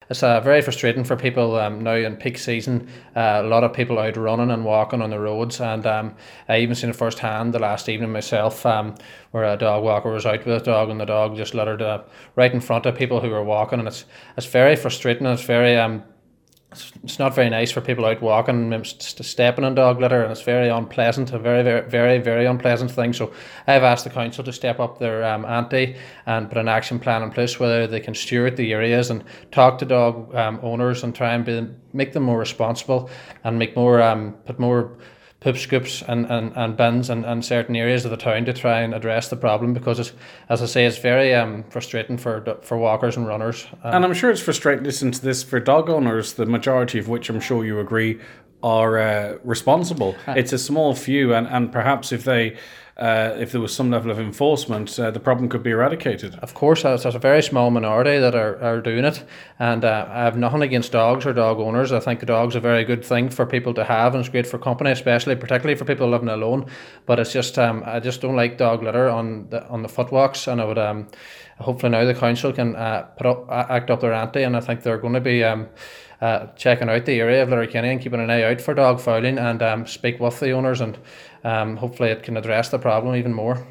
it's very frustrating for people now in peak season. A lot of people out running and walking on the roads, and I even seen it firsthand the last evening myself, where a dog walker was out with a dog, and the dog just littered right in front of people who were walking, and it's very frustrating. And it's very it's not very nice for people out walking, stepping on dog litter, and it's very unpleasant, a very, very, very, very unpleasant thing. So I've asked the council to step up their ante and put an action plan in place where they can steward the areas and talk to dog owners and try and make them more responsible, and make more put more poop scoops and bins and certain areas of the town to try and address the problem, because it's, as I say, it's very frustrating for walkers and runners. And I'm sure it's frustrating listening to this for dog owners, the majority of which I'm sure you agree are responsible. It's a small few, and perhaps if there was some level of enforcement, the problem could be eradicated. Of course, it's a very small minority that are doing it, and I have nothing against dogs or dog owners. I think the dog's a very good thing for people to have, and it's great for company, particularly for people living alone. But it's just I just don't like dog litter on the footwalks, and I would hopefully now the council can act up their ante, and I think they're going to be checking out the area of Letterkenny and keeping an eye out for dog fouling, and speak with the owners, and hopefully it can address the problem even more.